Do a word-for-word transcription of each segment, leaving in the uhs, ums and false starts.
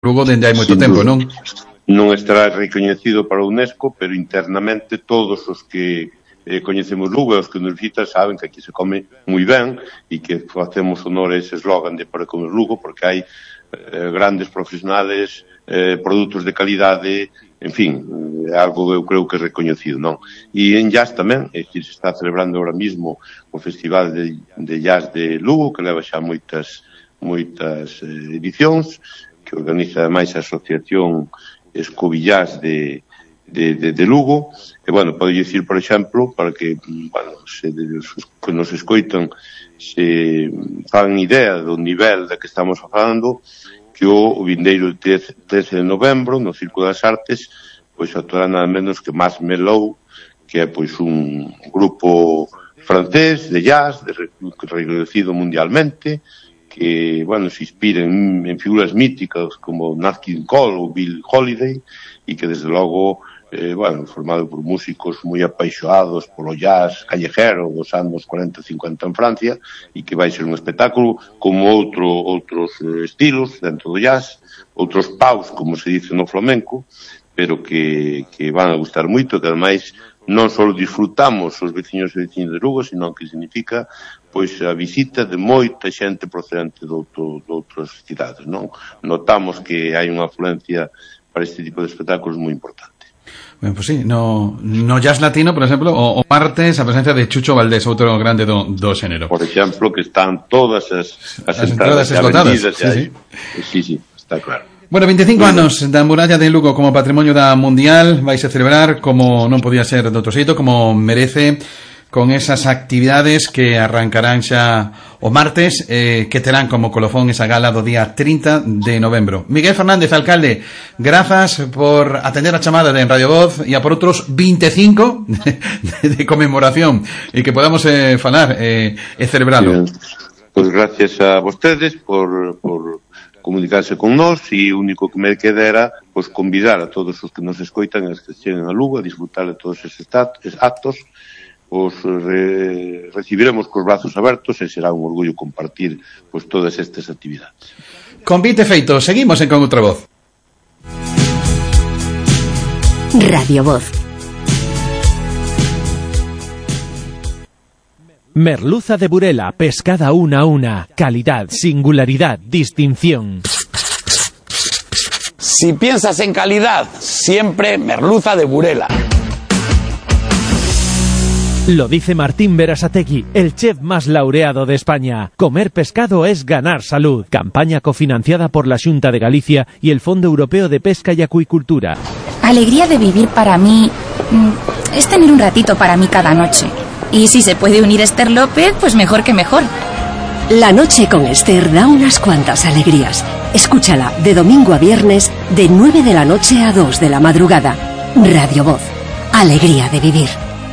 Lugo dende hai moito tempo, non? Non estará recoñecido para a UNESCO, pero internamente todos os que eh, coñecemos Lugo e os que nos visitan saben que aquí se come moi ben e que facemos honor a ese eslogan de para comer Lugo, porque hai eh, grandes profesionales, eh, produtos de calidade, en fin, é algo eu creo que é recoñecido, non? E en jazz tamén, é que se está celebrando ahora mismo o Festival de, de Jazz de Lugo, que leva xa moitas moitas eh, edicións, que organiza ademais a Asociación Escobillás de, de, de, de Lugo, e, bueno, pode dicir, por exemplo, para que, bueno, se de, os que nos escoitan se fagan idea do nivel de que estamos falando, que o vindeiro trece de novembro, no Círculo das Artes, pois actuará nada menos que Mas Melou, que é, pois, un grupo francés de jazz, de, reconocido mundialmente, que, bueno, se inspira en, en figuras míticas como Nat King Cole ou Bill Holiday e que, desde logo, eh, bueno, formado por músicos moi apaixoados polo jazz callejero dos anos cuarenta e cincuenta en Francia e que vai ser un espectáculo como outro, outros eh, estilos dentro do jazz, outros paus, como se dice no flamenco, pero que, que van a gustar moito, que ademais non só disfrutamos os veciños e veciños de Lugo, sino que significa pois a visita de moita xente procedente de, outro, de outras cidades, non? Notamos que hai unha afluencia para este tipo de espectáculos moi importante. Ben, pois sí, no, no jazz latino, por exemplo, o, o martes a presencia de Chucho Valdés, outro grande do, do xénero. Por exemplo, que están todas as, as, as entradas, entradas esgotadas. Sí, sí. sí, sí, está claro. Bueno, veinticinco anos da muralla de Lugo como patrimonio da mundial, vais a celebrar como non podía ser de outro xeito, como merece, con esas actividades que arrancarán xa o martes, eh, que terán como colofón esa gala do día trinta de novembro. Miguel Fernández, alcalde, grazas por atender a chamada de en Radio Voz e a por outros veinticinco de, de, de conmemoración e que podamos eh, falar eh, e celebralo. Pois pues gracias a vostedes por, por comunicarse con nós e o único que me queda era pues, convidar a todos os que nos escoitan a que cheguen a Lugo a disfrutar de todos esos actos. Os re, recibiremos cos brazos abertos e será un orgullo compartir pues, todas estas actividades. Convite feito, seguimos en Con Outra Voz. Radio Voz. Merluza de Burela, pescada una a una, calidad, singularidad, distinción. Si piensas en calidad, siempre merluza de Burela. Lo dice Martín Berasategui, el chef más laureado de España. Comer pescado es ganar salud. Campaña cofinanciada por la Xunta de Galicia y el Fondo Europeo de Pesca y Acuicultura. Alegría de vivir para mí es tener un ratito para mí cada noche. Y si se puede unir Esther López, pues mejor que mejor. La noche con Esther da unas cuantas alegrías. Escúchala de domingo a viernes, de nueve de la noche a dos de la madrugada. Radio Voz. Alegría de vivir.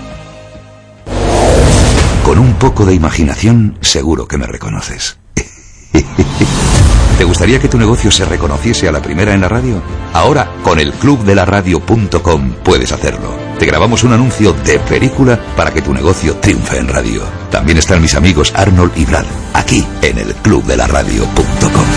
Con un poco de imaginación, seguro que me reconoces. ¿Te gustaría que tu negocio se reconociese a la primera en la radio? Ahora, con el club de la radio punto com puedes hacerlo. Te grabamos un anuncio de película para que tu negocio triunfe en radio. También están mis amigos Arnold y Brad, aquí en el club de la radio punto com.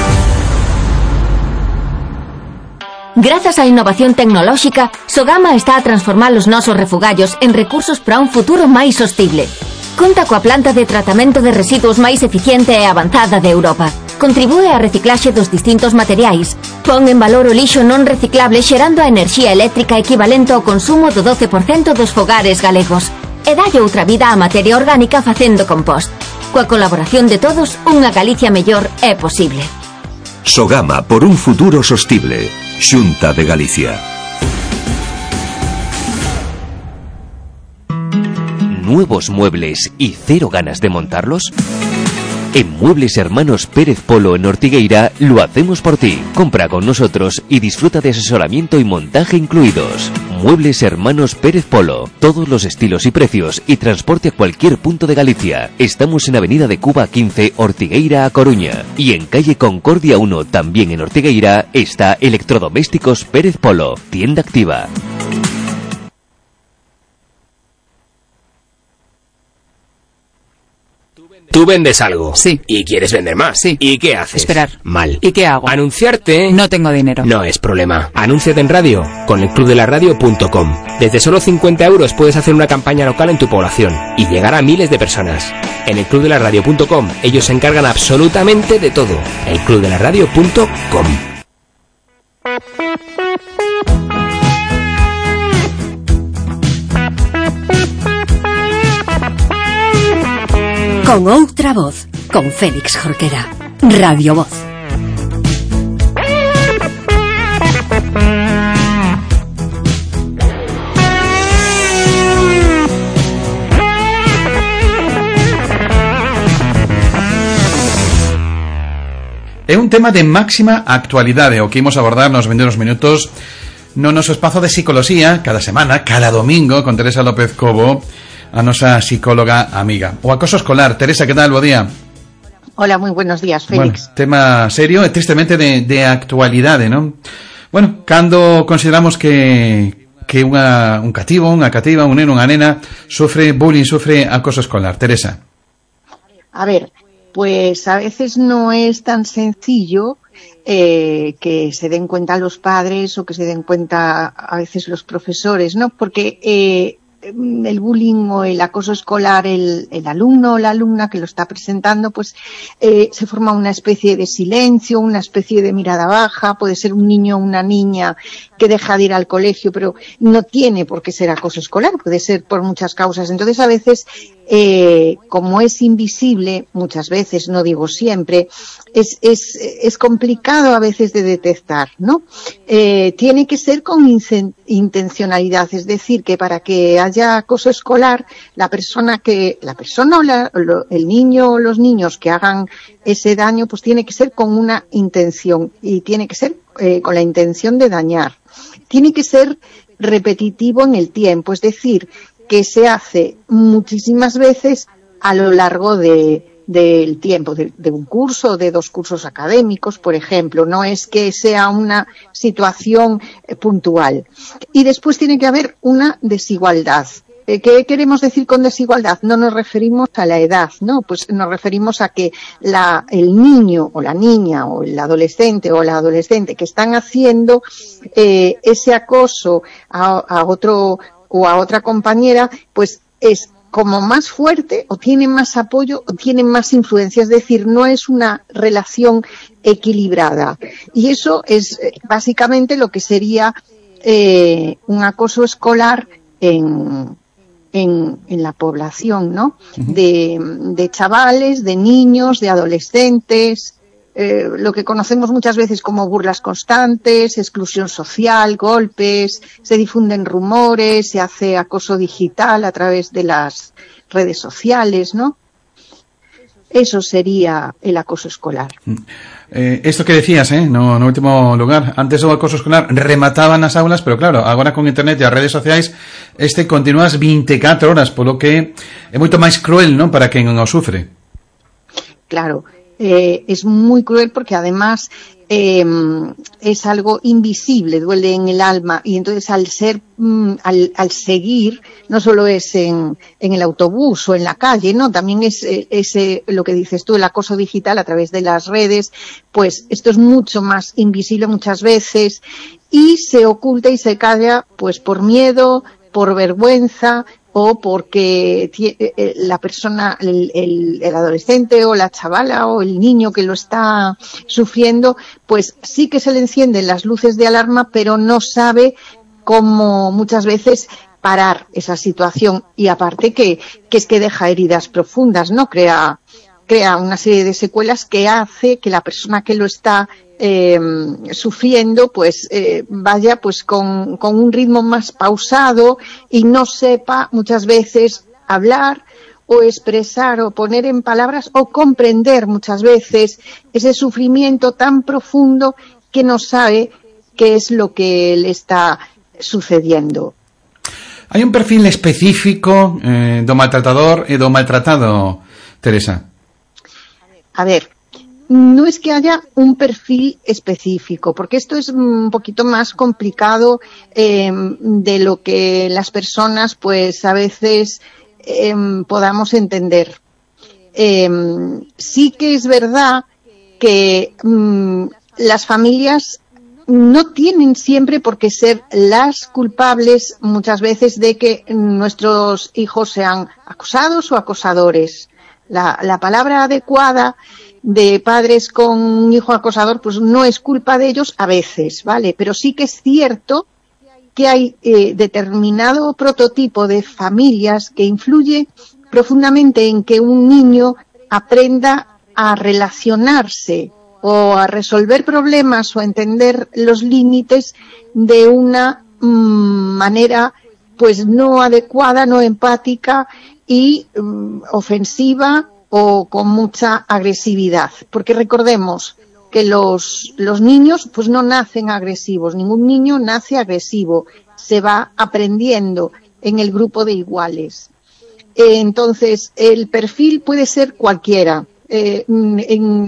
Grazas á innovación tecnolóxica, Sogama está a transformar os nosos refugallos en recursos para un futuro máis sostible. Conta coa planta de tratamento de residuos máis eficiente e avanzada de Europa. Contribúe á reciclaxe dos distintos materiais. Pon en valor o lixo non reciclable xerando a enerxía eléctrica equivalente ao consumo do doce por cento dos fogares galegos. E dalle outra vida á materia orgánica facendo compost. Coa colaboración de todos, unha Galicia mellor é posible. Sogama, por un futuro sostible. Xunta de Galicia. ¿Nuevos muebles y cero ganas de montarlos? En Muebles Hermanos Pérez Polo en Ortigueira lo hacemos por ti. Compra con nosotros y disfruta de asesoramiento y montaje incluidos. Muebles Hermanos Pérez Polo. Todos los estilos y precios y transporte a cualquier punto de Galicia. Estamos en Avenida de Cuba quince, Ortigueira a Coruña. Y en calle Concordia uno, también en Ortigueira, está Electrodomésticos Pérez Polo. Tienda activa. Tú vendes algo. Sí. Y quieres vender más. Sí. ¿Y qué haces? Esperar. Mal. ¿Y qué hago? Anunciarte. No tengo dinero. No es problema. Anúnciate en radio con el club de la radio punto com. Desde solo cincuenta euros puedes hacer una campaña local en tu población y llegar a miles de personas. En el club de la radio punto com ellos se encargan absolutamente de todo. el club de la radio punto com. Con outra voz, con Félix Jorquera. Radio Voz. É un tema de máxima actualidade o que imos abordar nos vindeiros minutos no noso espazo de psicología cada semana, cada domingo, con Teresa López Cobo, a nosa psicóloga amiga. O acoso escolar. Teresa, que tal? Bo día. Hola, moi buenos días, Félix. Bueno, tema serio e tristemente de, de actualidade, non? Bueno, cando consideramos que que unha, un cativo, unha cativa, un neno, unha nena sufre bullying, sufre acoso escolar. Teresa. A ver, pues a veces no es tan sencillo eh, que se den cuenta los padres o que se den cuenta a veces los profesores, ¿no? Porque eh, el bullying o el acoso escolar, el, el alumno o la alumna que lo está presentando, pues eh, se forma una especie de silencio, una especie de mirada baja. Puede ser un niño o una niña que deja de ir al colegio, pero no tiene por qué ser acoso escolar, puede ser por muchas causas. Entonces, a veces, eh, como es invisible, muchas veces, no digo siempre, es, es, es complicado a veces de detectar, ¿no? Eh, tiene que ser con intencionalidad, es decir, que para que haya acoso escolar, la persona que, la persona o la, lo, el niño o los niños que hagan ese daño, pues tiene que ser con una intención y tiene que ser eh, con la intención de dañar. Tiene que ser repetitivo en el tiempo, es decir, que se hace muchísimas veces a lo largo de, del tiempo, de, de un curso, de dos cursos académicos, por ejemplo. No es que sea una situación eh, puntual. Y después tiene que haber una desigualdad. ¿Qué queremos decir con desigualdad? No nos referimos a la edad, ¿no? Pues nos referimos a que la, el niño o la niña o el adolescente o la adolescente que están haciendo eh, ese acoso a, a otro o a otra compañera, pues es como más fuerte o tiene más apoyo o tiene más influencia, es decir, no es una relación equilibrada. Y eso es eh, básicamente lo que sería eh, un acoso escolar en En, en la población, ¿no? Uh-huh. De, de chavales, de niños, de adolescentes, eh, lo que conocemos muchas veces como burlas constantes, exclusión social, golpes, se difunden rumores, se hace acoso digital a través de las redes sociales, ¿no? Eso sería el acoso escolar. Eh, esto que decías, eh, no, no último lugar, antes o acoso escolar remataban as aulas, pero claro, agora con internet e as redes sociais este continúas veinticuatro horas, polo que é moito máis cruel, non, para quen o sufre. Claro, eh, es muy cruel porque además eh, es algo invisible, duele en el alma, y entonces al ser, mm, al, al seguir, no solo es en, en el autobús o en la calle, no, también es ese, lo que dices tú, el acoso digital a través de las redes, pues esto es mucho más invisible muchas veces y se oculta y se calla, pues por miedo, por vergüenza, o porque la persona, el, el, el adolescente o la chavala o el niño que lo está sufriendo, pues sí que se le encienden las luces de alarma, pero no sabe cómo muchas veces parar esa situación. Y aparte que, que es que deja heridas profundas, ¿no? Crea, crea una serie de secuelas que hace que la persona que lo está Eh, sufriendo pues eh, vaya pues con, con un ritmo más pausado y no sepa muchas veces hablar o expresar o poner en palabras o comprender muchas veces ese sufrimiento tan profundo que no sabe qué es lo que le está sucediendo. Hai un perfil específico eh, do maltratador e do maltratado, Teresa? A ver, no es que haya un perfil específico, porque esto es un poquito más complicado eh, de lo que las personas pues a veces eh, podamos entender. eh, sí que es verdad que mmm, las familias no tienen siempre por qué ser las culpables muchas veces de que nuestros hijos sean acosados o acosadores. La, la palabra adecuada de padres con un hijo acosador pues no es culpa de ellos a veces, ¿vale? Pero sí que es cierto que hay eh, determinado prototipo de familias que influye profundamente en que un niño aprenda a relacionarse o a resolver problemas o a entender los límites de una mmm, manera pues no adecuada, no empática y mmm, ofensiva o con mucha agresividad. Porque recordemos que los, los niños pues no nacen agresivos, ningún niño nace agresivo, se va aprendiendo en el grupo de iguales. Eh, entonces, el perfil puede ser cualquiera. Eh, en,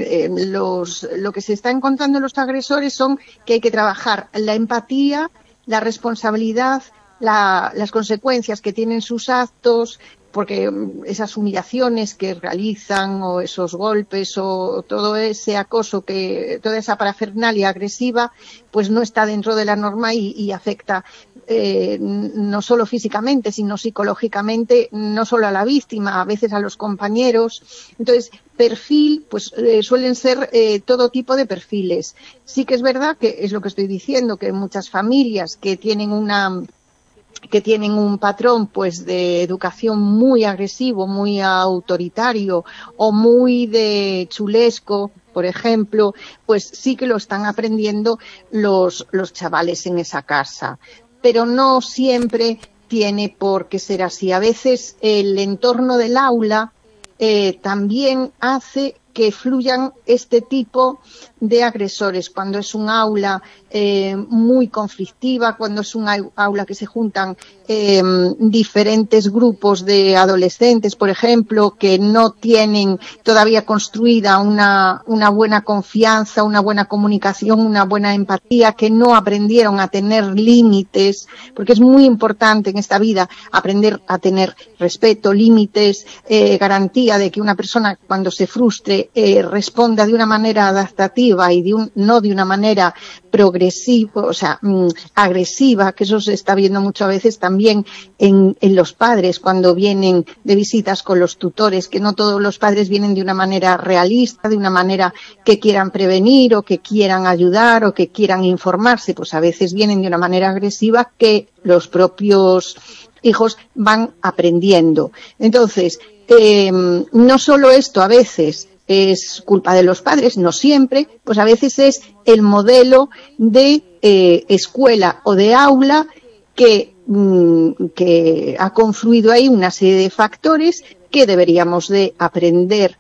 en los, lo que se está encontrando en los agresores son que hay que trabajar la empatía, la responsabilidad, la, las consecuencias que tienen sus actos, porque esas humillaciones que realizan o esos golpes o todo ese acoso, que toda esa parafernalia agresiva, pues no está dentro de la norma y, y afecta eh, no solo físicamente, sino psicológicamente, no solo a la víctima, a veces a los compañeros. Entonces, perfil, pues eh, suelen ser eh, todo tipo de perfiles. Sí que es verdad que es lo que estoy diciendo, que muchas familias que tienen una que tienen un patrón pues de educación muy agresivo, muy autoritario o muy de chulesco, por ejemplo, pues sí que lo están aprendiendo los, los chavales en esa casa. Pero no siempre tiene por qué ser así. A veces el entorno del aula eh, también hace que fluyan este tipo de agresores. Cuando es un aula eh, muy conflictiva, cuando es un aula que se juntan eh, diferentes grupos de adolescentes, por ejemplo, que no tienen todavía construida una, una buena confianza, una buena comunicación, una buena empatía, que no aprendieron a tener límites, porque es muy importante en esta vida aprender a tener respeto, límites, eh, garantía de que una persona cuando se frustre eh, responda de una manera adaptativa y de un, no de una manera progresiva, o sea, mmm, agresiva, que eso se está viendo mucho a veces también en, en los padres cuando vienen de visitas con los tutores, que no todos los padres vienen de una manera realista, de una manera que quieran prevenir o que quieran ayudar o que quieran informarse, pues a veces vienen de una manera agresiva que los propios hijos van aprendiendo. Entonces, eh, no solo esto a veces es culpa de los padres, no siempre, pues a veces es el modelo de eh, escuela o de aula que, mmm, que ha confluido ahí una serie de factores que deberíamos de aprender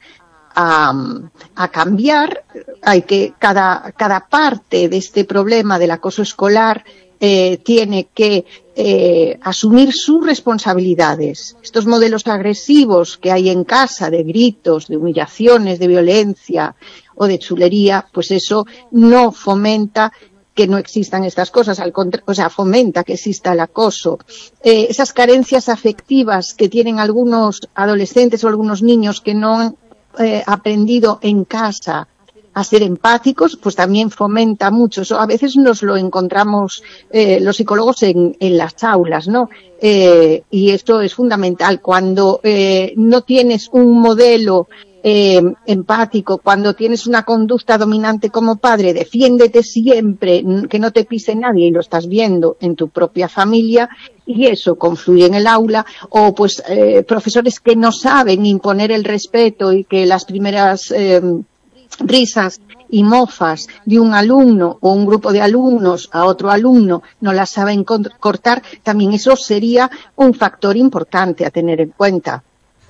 a, a cambiar. Hay que, cada, cada parte de este problema del acoso escolar Eh, tiene que eh, asumir sus responsabilidades. Estos modelos agresivos que hay en casa, de gritos, de humillaciones, de violencia o de chulería, pues eso no fomenta que no existan estas cosas, al contra- o sea, fomenta que exista el acoso. Eh, esas carencias afectivas que tienen algunos adolescentes o algunos niños que no han eh, aprendido en casa a ser empáticos, pues también fomenta mucho. Eso a veces nos lo encontramos eh, los psicólogos en, en las aulas, ¿no? Eh, y esto es fundamental. Cuando eh, no tienes un modelo eh, empático, cuando tienes una conducta dominante como padre, defiéndete siempre, que no te pise nadie, y lo estás viendo en tu propia familia, y eso confluye en el aula, o pues eh, profesores que no saben imponer el respeto y que las primeras eh, risas y mofas de un alumno o un grupo de alumnos a otro alumno no las saben cortar, también eso sería un factor importante a tener en cuenta.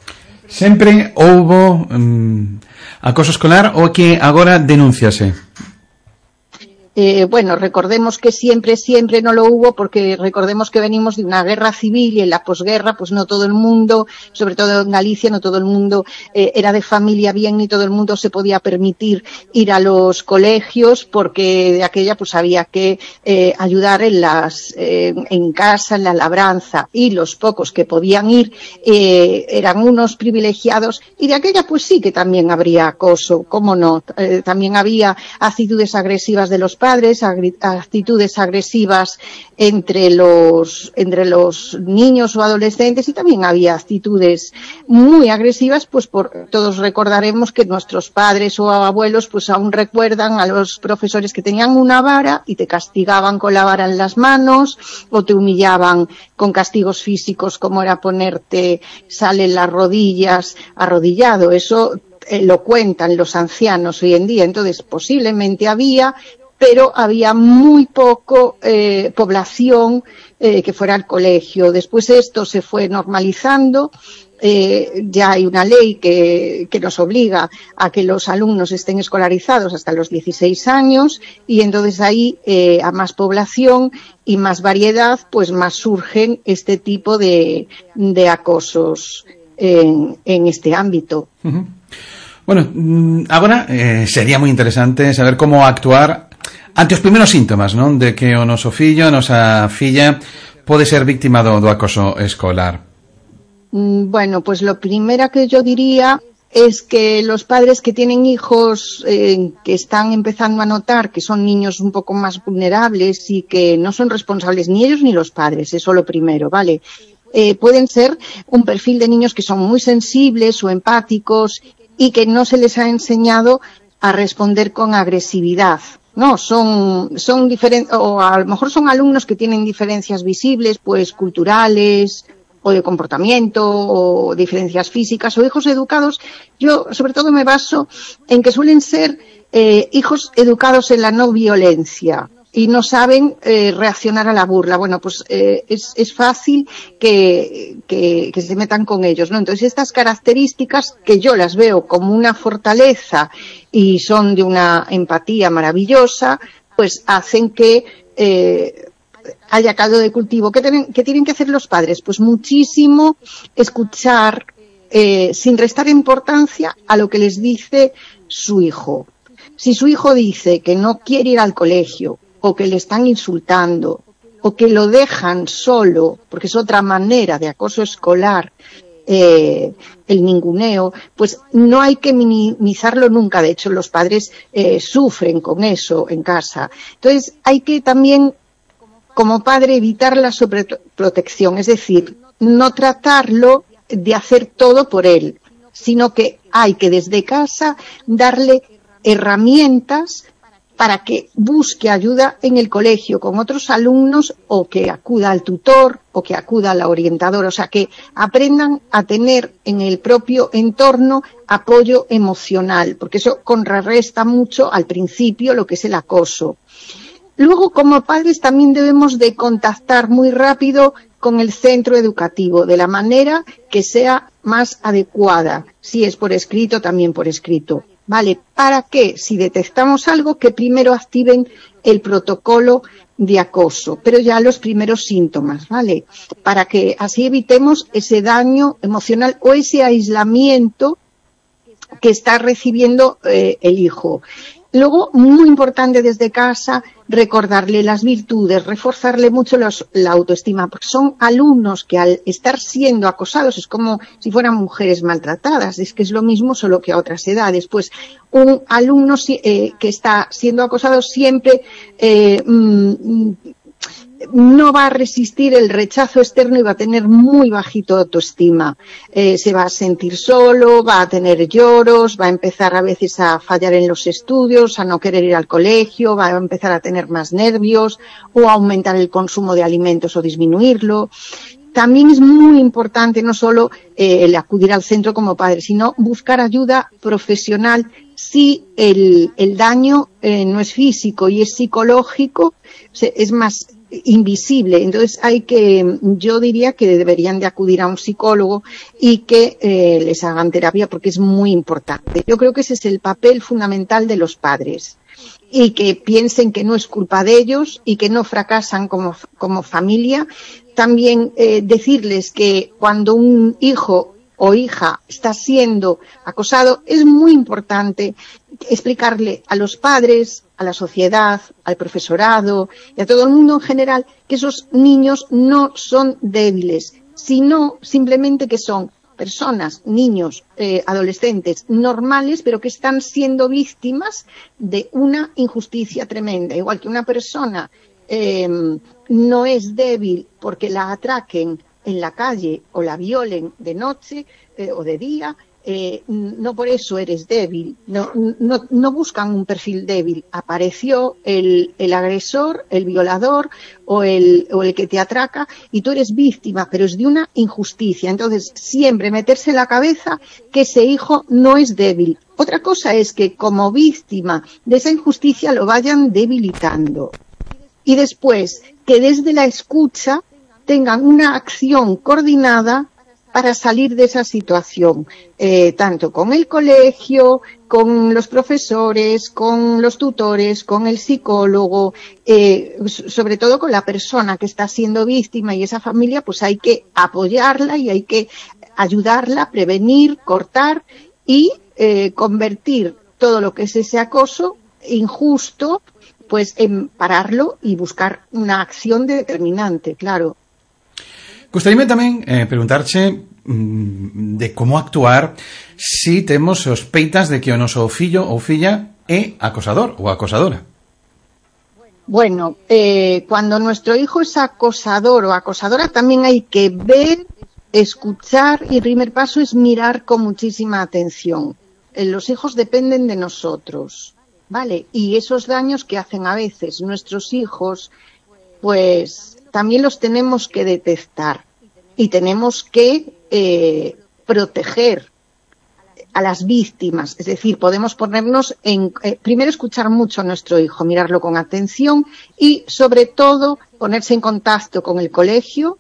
Sempre houbo um, acoso escolar o que agora denúnciase? Eh, bueno, recordemos que siempre, siempre no lo hubo, porque recordemos que venimos de una guerra civil y en la posguerra, pues no todo el mundo, sobre todo en Galicia, no todo el mundo eh, era de familia bien, ni todo el mundo se podía permitir ir a los colegios, porque de aquella pues había que eh, ayudar en las eh, en casa, en la labranza, y los pocos que podían ir eh, eran unos privilegiados, y de aquella pues sí que también habría acoso, cómo no, eh, también había actitudes agresivas de los padres, actitudes agresivas entre los entre los niños o adolescentes, y también había actitudes muy agresivas, pues por todos recordaremos que nuestros padres o abuelos pues aún recuerdan a los profesores que tenían una vara y te castigaban con la vara en las manos, o te humillaban con castigos físicos como era ponerte sal en las rodillas arrodillado. Eso eh, lo cuentan los ancianos hoy en día. Entonces posiblemente había, pero había muy poco eh, población eh, que fuera al colegio. Después esto se fue normalizando, eh, ya hay una ley que, que nos obliga a que los alumnos estén escolarizados hasta los dieciséis años, y entonces ahí eh, a más población y más variedad, pues más surgen este tipo de, de acosos en, en este ámbito. Uh-huh. Bueno, agora eh, sería moi interesante saber como actuar ante os primeiros síntomas, non, de que o noso fillo, a nosa filla pode ser víctima do, do acoso escolar. Bueno, pues lo primero que yo diría es que los padres que tienen hijos eh, que están empezando a notar que son niños un poco más vulnerables y que no son responsables ni ellos ni los padres, eso lo primero, ¿vale? Eh, pueden ser un perfil de niños que son muy sensibles o empáticos y que no se les ha enseñado a responder con agresividad. No, son, son diferentes, o a lo mejor son alumnos que tienen diferencias visibles, pues culturales, o de comportamiento, o diferencias físicas, o hijos educados. Yo, sobre todo, me baso en que suelen ser eh, hijos educados en la no violencia y no saben eh, reaccionar a la burla. Bueno, pues eh, es, es fácil que, que, que se metan con ellos, ¿no? Entonces, estas características, que yo las veo como una fortaleza y son de una empatía maravillosa, pues hacen que eh, haya caldo de cultivo. ¿Qué tienen, qué tienen que hacer los padres? Pues muchísimo escuchar eh, sin restar importancia a lo que les dice su hijo. Si su hijo dice que no quiere ir al colegio, o que le están insultando, o que lo dejan solo, porque es otra manera de acoso escolar, eh, el ninguneo, pues no hay que minimizarlo nunca. De hecho, los padres eh, sufren con eso en casa. Entonces, hay que también, como padre, evitar la sobreprotección, es decir, no tratarlo de hacer todo por él, sino que hay que desde casa darle herramientas para que busque ayuda en el colegio con otros alumnos, o que acuda al tutor, o que acuda a la orientadora, o sea, que aprendan a tener en el propio entorno apoyo emocional, porque eso contrarresta mucho al principio lo que es el acoso. Luego, como padres, también debemos de contactar muy rápido con el centro educativo, de la manera que sea más adecuada. Si es por escrito, también por escrito. ¿Vale? Para que, si detectamos algo, que primero activen el protocolo de acoso, pero ya los primeros síntomas, ¿vale? Para que así evitemos ese daño emocional o ese aislamiento que está recibiendo eh, el hijo. Luego, muy importante desde casa, recordarle las virtudes, reforzarle mucho los, la autoestima, porque son alumnos que al estar siendo acosados es como si fueran mujeres maltratadas, es que es lo mismo solo que a otras edades. Pues un alumno eh, que está siendo acosado siempre eh, mm, no va a resistir el rechazo externo y va a tener muy bajito autoestima. Eh, se va a sentir solo, va a tener lloros, va a empezar a veces a fallar en los estudios, a no querer ir al colegio, va a empezar a tener más nervios o a aumentar el consumo de alimentos o disminuirlo. También es muy importante no solo eh, el acudir al centro como padre, sino buscar ayuda profesional si el, el daño eh, no es físico y es psicológico, se, es más invisible. Entonces hay que, yo diría que deberían de acudir a un psicólogo y que eh, les hagan terapia, porque es muy importante. Yo creo que ese es el papel fundamental de los padres. y que piensen que no es culpa de ellos y que no fracasan como, como familia. También eh, decirles que cuando un hijo o hija está siendo acosado, es muy importante explicarle a los padres, a la sociedad, al profesorado y a todo el mundo en general que esos niños no son débiles, sino simplemente que son personas, niños, eh, adolescentes normales, pero que están siendo víctimas de una injusticia tremenda. Igual que una persona eh, no es débil porque la atraquen en la calle o la violen de noche eh, o de día, eh, no por eso eres débil, no, no, no buscan un perfil débil. Apareció el, el agresor, el violador o el, o el que te atraca y tú eres víctima, pero es de una injusticia. Entonces, siempre meterse en la cabeza que ese hijo no es débil. Otra cosa es que como víctima de esa injusticia lo vayan debilitando. Y después, que desde la escucha tengan una acción coordinada para salir de esa situación, eh, tanto con el colegio, con los profesores, con los tutores, con el psicólogo, eh, sobre todo con la persona que está siendo víctima y esa familia, pues hay que apoyarla y hay que ayudarla, prevenir, cortar y eh, convertir todo lo que es ese acoso injusto, pues en pararlo y buscar una acción determinante, claro. Gustaríame tamén eh, preguntarche mm, de como actuar si temos sospeitas de que o noso fillo ou filla é acosador ou acosadora. Bueno, eh, cuando nuestro hijo es acosador o acosadora también hay que ver, escuchar y el primer paso es mirar con muchísima atención. Eh, los hijos dependen de nosotros, ¿vale? Y esos daños que hacen a veces nuestros hijos, pues también los tenemos que detectar y tenemos que eh, proteger a las víctimas. Es decir, podemos ponernos en... Eh, primero, escuchar mucho a nuestro hijo, mirarlo con atención y, sobre todo, ponerse en contacto con el colegio,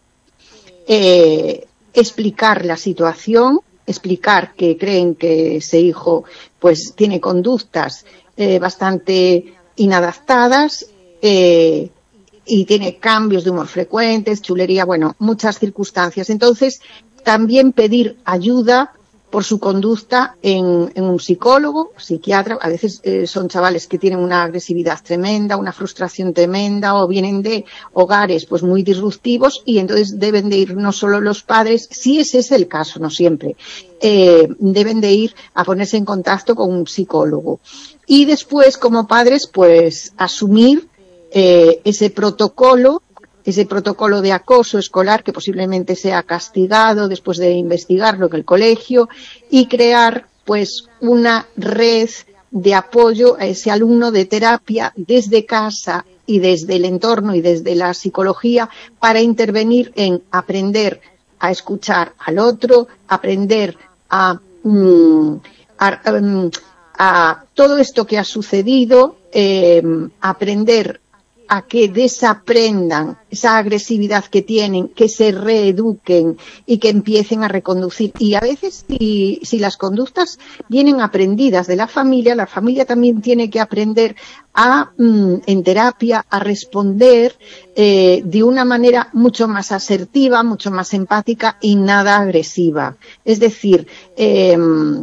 eh, explicar la situación, explicar que creen que ese hijo pues tiene conductas eh, bastante inadaptadas, eh, y tiene cambios de humor frecuentes, chulería, bueno, muchas circunstancias. Entonces, también pedir ayuda por su conducta en, en un psicólogo, psiquiatra. A veces eh, son chavales que tienen una agresividad tremenda, una frustración tremenda, o vienen de hogares pues muy disruptivos y entonces deben de ir no solo los padres, si ese es el caso, no siempre, eh, deben de ir a ponerse en contacto con un psicólogo. Y después, como padres, pues asumir Eh, ese protocolo, ese protocolo de acoso escolar que posiblemente sea castigado después de investigarlo en el colegio y crear pues una red de apoyo a ese alumno de terapia desde casa y desde el entorno y desde la psicología para intervenir en aprender a escuchar al otro, aprender a, mm, a, a, a todo esto que ha sucedido, eh, aprender a que desaprendan esa agresividad que tienen, que se reeduquen y que empiecen a reconducir. Y a veces, si, si las conductas vienen aprendidas de la familia, la familia también tiene que aprender a, mmm, en terapia, a responder eh, de una manera mucho más asertiva, mucho más empática y nada agresiva. Es decir, eh,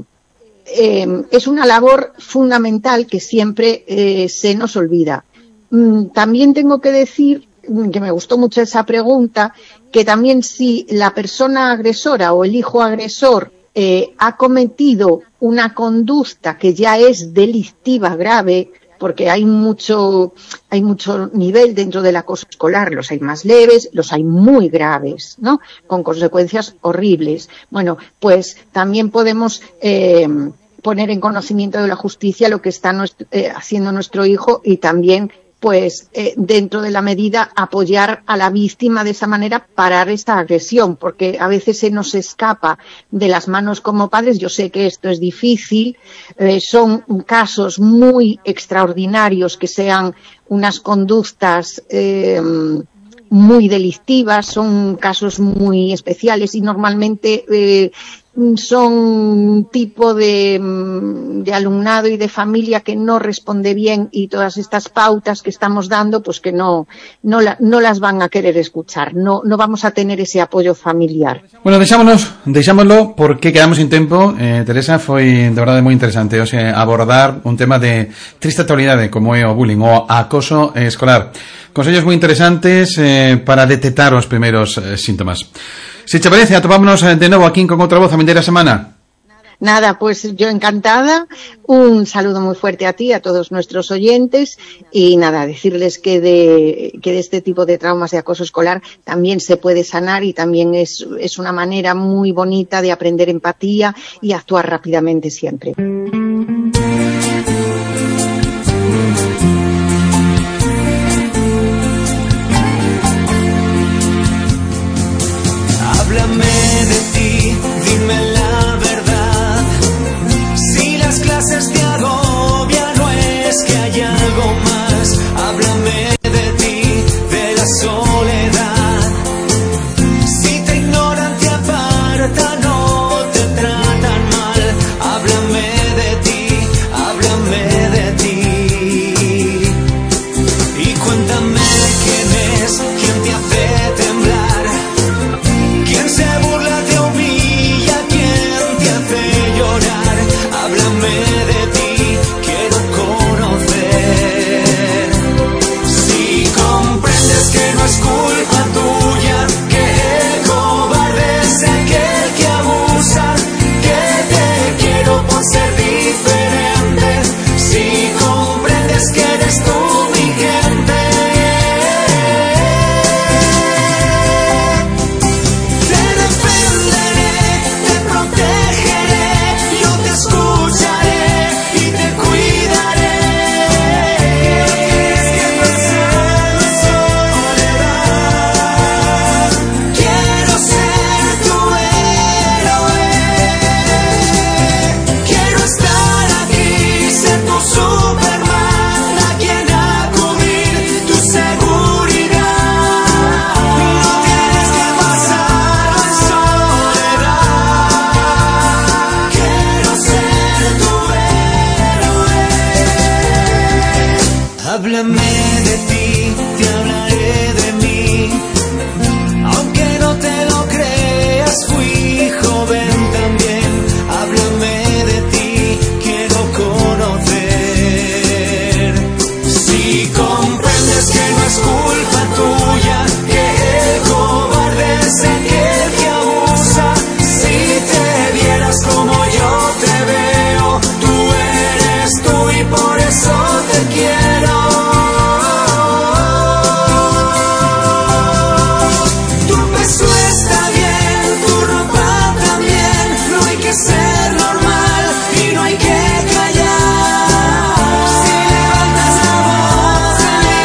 eh, es una labor fundamental que siempre eh, se nos olvida. También tengo que decir que me gustó mucho esa pregunta, que también si la persona agresora o el hijo agresor eh, ha cometido una conducta que ya es delictiva grave, porque hay mucho, hay mucho nivel dentro del acoso escolar, los hay más leves, los hay muy graves, ¿no? Con consecuencias horribles. Bueno, pues también podemos eh, poner en conocimiento de la justicia lo que está nuestro, eh, haciendo nuestro hijo y también pues eh, dentro de la medida apoyar a la víctima de esa manera, parar esta agresión, porque a veces se nos escapa de las manos como padres. Yo sé que esto es difícil, eh, son casos muy extraordinarios que sean unas conductas eh, muy delictivas, son casos muy especiales y normalmente eh, son tipo de, de alumnado y de familia que no responde bien, y todas estas pautas que estamos dando, pues que no, no, la, no las van a querer escuchar, no, no vamos a tener ese apoyo familiar. Bueno, deixámonos, deixámoslo porque quedamos sin tempo. eh, Teresa, foi de verdade moi interesante, o sea, abordar un tema de triste actualidade como é o bullying, o acoso escolar. Consellos moi interesantes eh, para detectar os primeiros eh, síntomas. Se te parece, atopámonos de novo aquí con outra voz a vindeira semana. Nada, pues yo encantada, un saludo muy fuerte a ti, a todos nuestros oyentes, y nada, decirles que de, que de este tipo de traumas de acoso escolar también se puede sanar, y también es, es una manera muy bonita de aprender empatía y actuar rápidamente siempre. Háblame de ti, dime la verdad. Si las clases te agobian, no es que hay algo más. Háblame de ti, de la soledad. Si te ignoran, te apartan, no te tratan mal. Háblame de ti, háblame de ti. Y cuéntame quién es, quién te hace temblar. ¿Quién se burla, te humilla? ¿Quién te hace llorar? Háblame de ti, quiero conocer. Si comprendes que no es culpa tuya, que el cobarde es aquel que abusa, que te quiero por ser diferente. Si comprendes que eres tú mi gente. Háblame de ti, te hablaré de mí. Aunque no te lo creas, fui joven también. Háblame de ti, quiero conocer. Si comprendes que no es culpa tuya, que el cobarde es aquel que abusa. Si te vieras como yo te veo, tú eres tú y por eso te quiero. Ser normal y no hay que callar. Si levantas la voz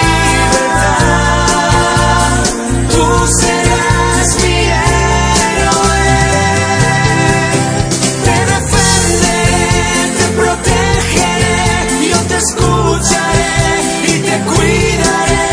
de libertad, tú serás mi héroe. Te defenderé, te protegeré, yo te escucharé y te cuidaré.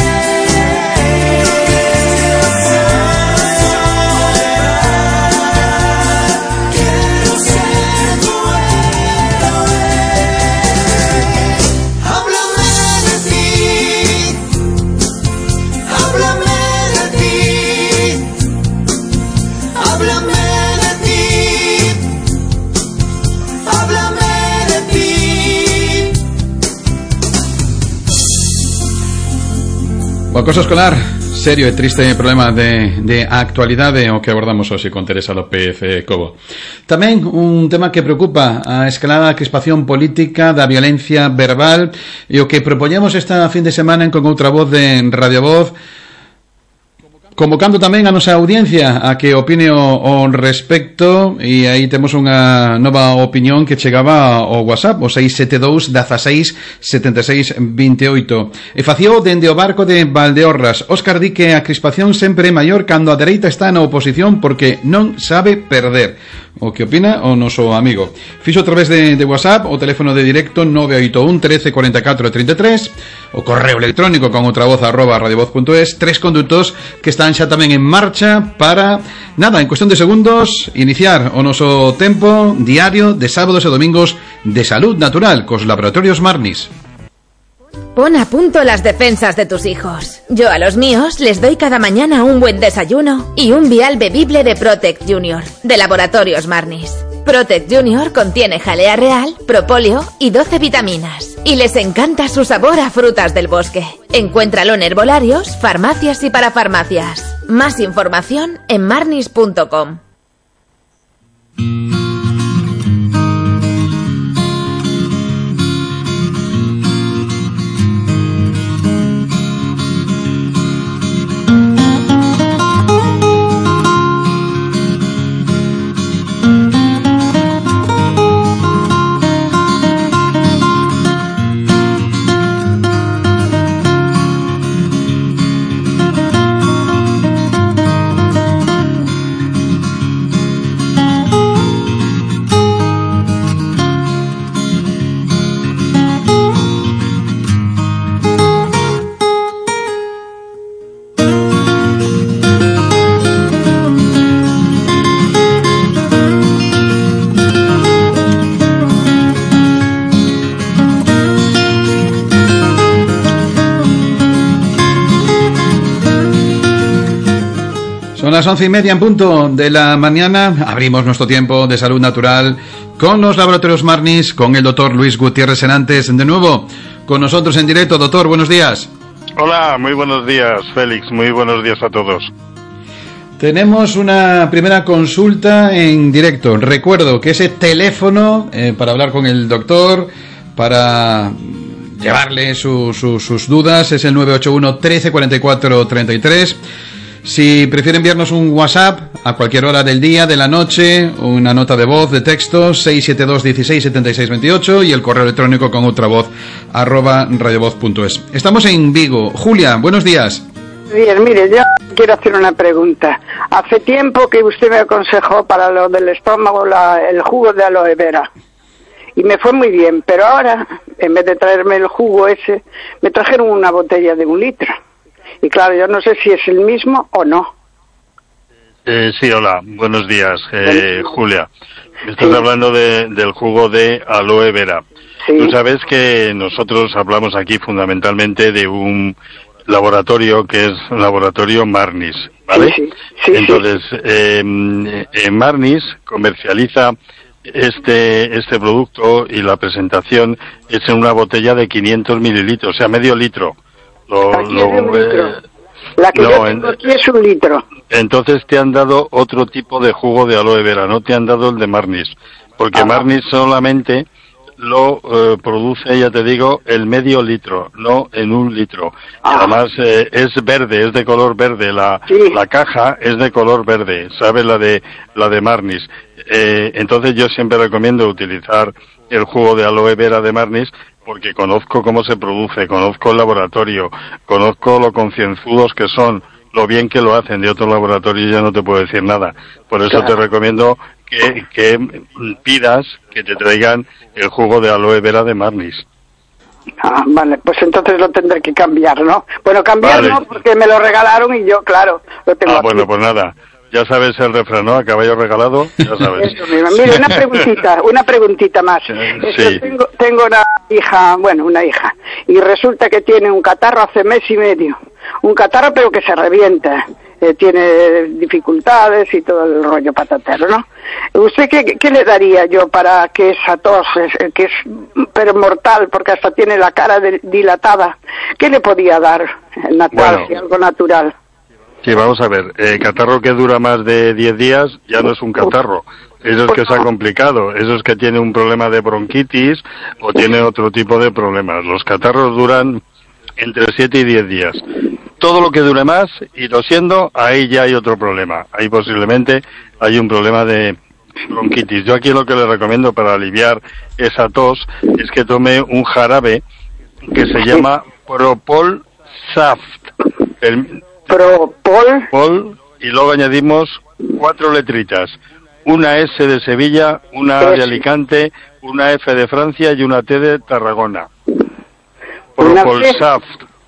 O acoso escolar, serio e triste problema de, de actualidade o que abordamos hoxe con Teresa López Cobo. Tamén un tema que preocupa a escalada crispación política da violencia verbal, e o que propoñemos esta fin de semana en Con Outra Voz de Radio Voz, convocando tamén a nosa audiencia a que opine o, o respecto, e aí temos unha nova opinión que chegaba ao WhatsApp, o seis sete dous, dieciséis, setenta e seis, veintiocho. E facío dende o barco de Valdeorras. Óscar di que a crispación sempre é maior cando a dereita está na oposición porque non sabe perder. o que opina o noso amigo. Fixo a través de, de WhatsApp o teléfono de directo nove oito un, trece, cuarenta y cuatro, treinta y tres, o correo electrónico con outra voz arroba radiovoz punto es. Tres condutos que están xa tamén en marcha para, nada, en cuestión de segundos, iniciar o noso tempo diario de sábados e domingos de salud natural cos laboratorios Marnis. Pon a punto las defensas de tus hijos. Yo a los míos les doy cada mañana un buen desayuno y un vial bebible de Protect Junior, de Laboratorios Marnis. Protect Junior contiene jalea real, propóleo y doce vitaminas. Y les encanta su sabor a frutas del bosque. Encuéntralo en herbolarios, farmacias y parafarmacias. Más información en marnis punto com. Son las once y media en punto de la mañana. Abrimos nuestro tiempo de salud natural con los laboratorios Marnis, con el doctor Luis Gutiérrez Senantes, de nuevo con nosotros en directo. Doctor, buenos días. Hola, muy buenos días, Félix. Muy buenos días a todos. Tenemos una primera consulta en directo. Recuerdo que ese teléfono eh, para hablar con el doctor, para llevarle su, su, sus dudas, es el nueve ocho uno, trece, cuarenta y cuatro, treinta y tres. Si prefiere enviarnos un WhatsApp a cualquier hora del día, de la noche, una nota de voz, de texto, seis siete dos, dieciséis, setenta y seis, veintiocho, y el correo electrónico con otra voz, arroba radiovoz punto es. Estamos en Vigo. Julia, buenos días. Bien, mire, yo quiero hacer una pregunta. Hace tiempo que usted me aconsejó para lo del estómago la, el jugo de aloe vera. Y me fue muy bien, pero ahora, en vez de traerme el jugo ese, me trajeron una botella de un litro. Y claro, yo no sé si es el mismo o no. Eh, sí, hola, buenos días, eh, Julia. Me estás sí. hablando de, del jugo de aloe vera. Sí. Tú sabes que nosotros hablamos aquí fundamentalmente de un laboratorio que es Laboratorio Marnis, ¿vale? Sí, sí. Sí, Entonces, sí. Eh, eh, Marnis comercializa este este producto y la presentación es en una botella de quinientos mililitros, o sea, medio litro. Lo, aquí lo, es un litro. Eh, la que no, yo tengo aquí es un litro. Entonces te han dado otro tipo de jugo de aloe vera, no te han dado el de Marnis, porque ah. Marnis solamente lo eh, produce, ya te digo, el medio litro, no en un litro. Ah. Y además eh, es verde, es de color verde, la, sí. la caja es de color verde, ¿sabes? La de, la de Marnis. Eh, entonces yo siempre recomiendo utilizar el jugo de aloe vera de Marnis, porque conozco cómo se produce, conozco el laboratorio, conozco lo concienzudos que son, lo bien que lo hacen. De otro laboratorio ya no te puedo decir nada. Por eso claro. te recomiendo que, que pidas que te traigan el jugo de aloe vera de Marnis. Ah, vale, pues entonces lo tendré que cambiar, ¿no? Bueno, cambiar vale. no, porque me lo regalaron y yo, claro, lo tengo Ah, aquí. bueno, pues nada. Ya sabes el refrán, ¿no? A caballo regalado, ya sabes. Eso mismo. Mira, una preguntita, una preguntita más. Sí. Tengo, tengo una hija, bueno, una hija, y resulta que tiene un catarro hace mes y medio. Un catarro pero que se revienta. Eh, tiene dificultades y todo el rollo patatero, ¿no? ¿Usted qué, qué le daría yo para que esa tos, que es pero mortal, porque hasta tiene la cara de, dilatada, qué le podía dar? Natural, bueno. algo natural. Sí, vamos a ver, eh, catarro que dura más de diez días ya no es un catarro, eso es que se ha complicado, eso es que tiene un problema de bronquitis o tiene otro tipo de problemas. Los catarros duran entre siete y diez días. Todo lo que dure más y tosiendo, ahí ya hay otro problema, ahí posiblemente hay un problema de bronquitis. Yo aquí lo que le recomiendo para aliviar esa tos es que tome un jarabe que se llama Propol Saft. El, Propol. Pol, y luego añadimos cuatro letritas. una S de Sevilla, una A de Alicante, una F de Francia y una T de Tarragona. Propolsaf.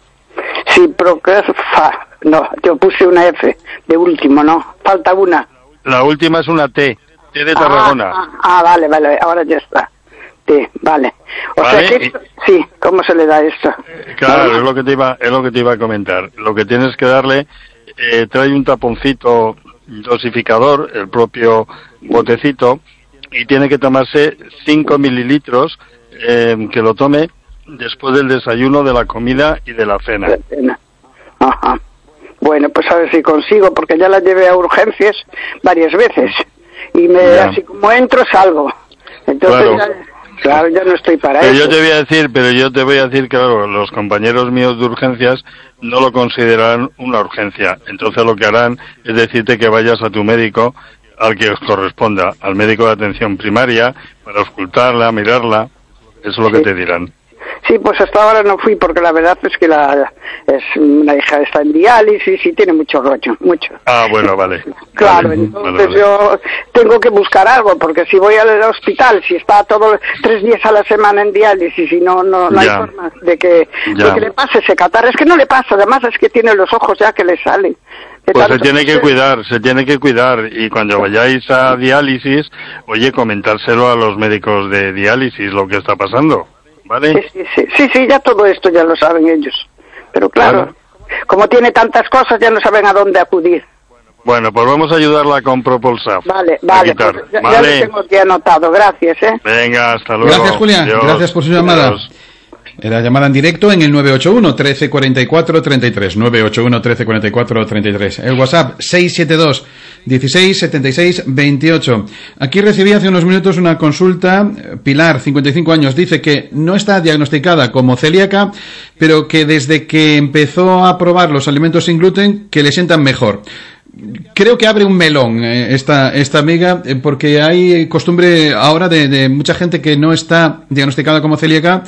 Sí, Propolsaf. No, yo puse una F de último, ¿no? Falta una. La última es una T, T de Tarragona. Ah, ah vale, vale, ahora ya está. T, vale. O ¿Vale? sea que esto, sí, ¿cómo se le da esto? Claro, ¿Vale? es lo que te iba, es lo que te iba a comentar. Lo que tienes que darle, eh, trae un taponcito dosificador, el propio botecito, y tiene que tomarse cinco mililitros, eh, que lo tome después del desayuno, de la comida y de la cena. La cena. Ajá. Bueno, pues a ver si consigo, porque ya la llevé a urgencias varias veces, y me Ya. así como entro, salgo. Entonces, Claro. ya, claro, ya no estoy para Pero eso. yo te voy a decir, pero yo te voy a decir que claro, los compañeros míos de urgencias no lo considerarán una urgencia. Entonces lo que harán es decirte que vayas a tu médico, al que os corresponda, al médico de atención primaria, para auscultarla, mirarla. Eso es lo Sí. que te dirán. Sí, pues hasta ahora no fui, porque la verdad es que la es una hija está en diálisis y tiene mucho rollo, mucho. Ah, bueno, vale. Claro, Vale, entonces vale, vale. yo tengo que buscar algo, porque si voy al hospital, si está todo tres días a la semana en diálisis y no no, no hay Ya. forma de que, Ya. de que le pase ese catarro, es que no le pasa, además es que tiene los ojos ya que le salen. De Pues se tanto tiene que cuidar, se tiene que cuidar. Y cuando vayáis a diálisis, oye, comentárselo a los médicos de diálisis lo que está pasando, ¿vale? Sí, sí, sí, sí, sí, ya todo esto ya lo saben ellos. Pero claro, Claro. como tiene tantas cosas, ya no saben a dónde acudir. Bueno, pues vamos a ayudarla con Propolsaf. Vale, A vale, quitar, pues ya, ya ¿vale? lo tengo aquí anotado, gracias, ¿eh? Venga, hasta luego. Gracias, Julia. Adiós. Gracias por su llamada. Adiós. Era llamada en directo en el nueve ocho uno, trece cuarenta y cuatro, treinta y tres. nueve ocho uno, trece cuarenta y cuatro, treinta y tres. El WhatsApp seis siete dos, dieciséis, setenta y seis, veintiocho. Aquí recibí hace unos minutos una consulta. Pilar, cincuenta y cinco años, dice que no está diagnosticada como celíaca, pero que desde que empezó a probar los alimentos sin gluten, que le sientan mejor. Creo que abre un melón eh, esta esta amiga, eh, porque hay costumbre ahora de, de mucha gente que no está diagnosticada como celíaca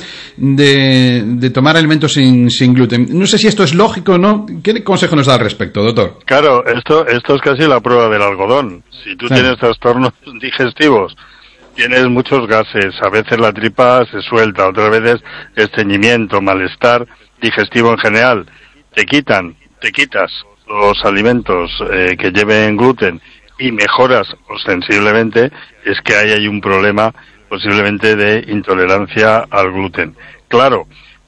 de, de tomar alimentos sin, sin gluten. No sé si esto es lógico o no. ¿Qué consejo nos da al respecto, doctor? Claro, esto, esto es casi la prueba del algodón. Si tú Sí. tienes trastornos digestivos, tienes muchos gases, a veces la tripa se suelta, otras veces estreñimiento, malestar digestivo en general, te quitan, te quitas los alimentos eh, que lleven gluten y mejoras ostensiblemente, es que ahí hay un problema posiblemente de intolerancia al gluten. Claro,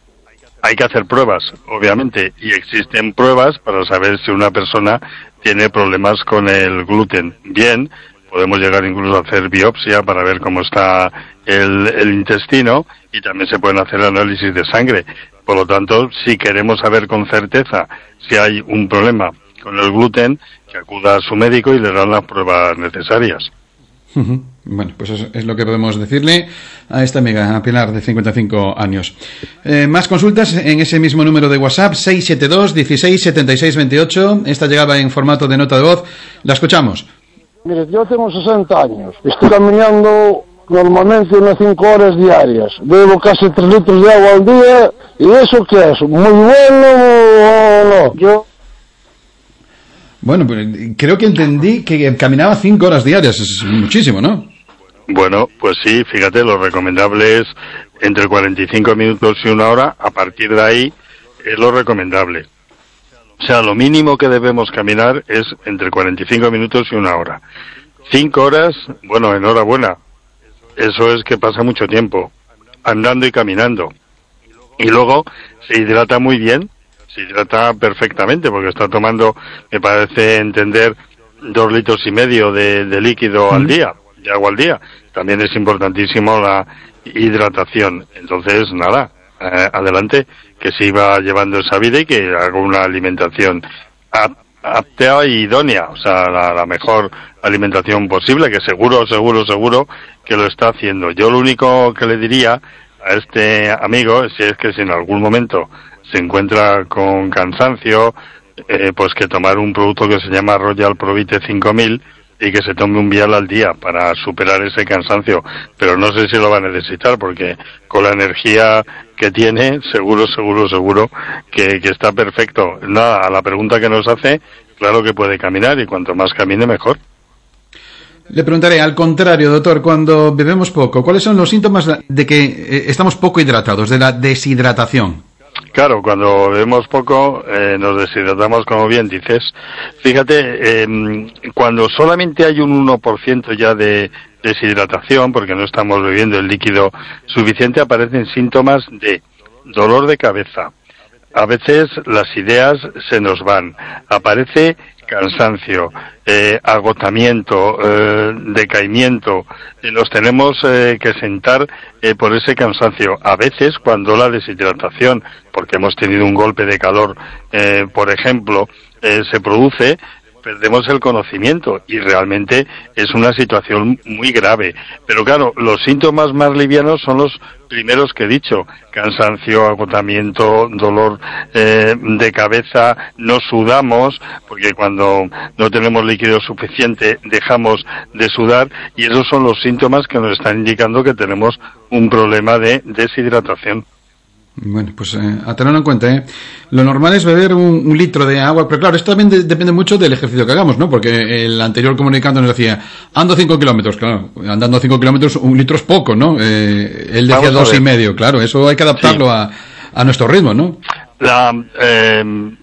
hay que hacer pruebas, obviamente, y existen pruebas para saber si una persona tiene problemas con el gluten. Bien, podemos llegar incluso a hacer biopsia para ver cómo está el, el intestino, y también se pueden hacer análisis de sangre. Por lo tanto, si queremos saber con certeza si hay un problema con el gluten, que acuda a su médico y le dan las pruebas necesarias. Ujú. Bueno, pues eso es lo que podemos decirle a esta amiga, a Pilar, de cincuenta y cinco años. Eh, más consultas en ese mismo número de WhatsApp, seis siete dos, dieciséis, setenta y seis, veintiocho. Esta llegaba en formato de nota de voz. La escuchamos. Mire, yo tengo sesenta años. Estoy caminando normalmente unas cinco horas diarias. Bebo casi tres litros de agua al día. ¿Y eso qué es? ¿Muy bueno o no? Yo... Bueno, pues, creo que entendí que caminaba cinco horas diarias. Es muchísimo, ¿no? Bueno, pues sí, fíjate, lo recomendable es entre cuarenta y cinco minutos y una hora. A partir de ahí es lo recomendable. O sea, lo mínimo que debemos caminar es entre cuarenta y cinco minutos y una hora. Cinco horas, bueno, enhorabuena. Eso es que pasa mucho tiempo andando y caminando. Y luego se hidrata muy bien, se hidrata perfectamente, porque está tomando, me parece entender, dos litros y medio de, de líquido al día, de agua al día. También es importantísimo la hidratación. Entonces, nada, eh, adelante, que siga llevando esa vida y que haga una alimentación ap- apta y idónea, o sea, la, la mejor alimentación posible, que seguro, seguro, seguro que lo está haciendo. Yo lo único que le diría a este amigo, si es que si en algún momento se encuentra con cansancio, eh, pues que tomar un producto que se llama Royal Provite cinco mil y que se tome un vial al día para superar ese cansancio. Pero no sé si lo va a necesitar, porque con la energía que tiene, seguro, seguro, seguro que, que está perfecto. Nada, a la pregunta que nos hace, claro que puede caminar, y cuanto más camine, mejor. Le preguntaré, al contrario, doctor, cuando bebemos poco, ¿cuáles son los síntomas de que eh, estamos poco hidratados, de la deshidratación? Claro, cuando bebemos poco eh, nos deshidratamos, como bien dices. Fíjate, eh, cuando solamente hay un uno por ciento ya de deshidratación, porque no estamos bebiendo el líquido suficiente, aparecen síntomas de dolor de cabeza. A veces las ideas se nos van. Aparece cansancio, eh, agotamiento, eh, decaimiento, y nos tenemos eh, que sentar eh, por ese cansancio. A veces, cuando la deshidratación, porque hemos tenido un golpe de calor, eh, por ejemplo, eh, se produce, perdemos el conocimiento y realmente es una situación muy grave. Pero claro, los síntomas más livianos son los primeros que he dicho: cansancio, agotamiento, dolor eh, de cabeza, no sudamos, porque cuando no tenemos líquido suficiente dejamos de sudar, y esos son los síntomas que nos están indicando que tenemos un problema de deshidratación. Bueno, pues eh, a tenerlo en cuenta, ¿eh? Lo normal es beber un, un litro de agua, pero claro, esto también de, depende mucho del ejercicio que hagamos, ¿no? Porque el anterior comunicante nos decía, ando cinco kilómetros, claro, andando cinco kilómetros, un litro es poco, ¿no? Eh, él decía dos y medio, claro, eso hay que adaptarlo sí. a, a nuestro ritmo, ¿no? La, eh,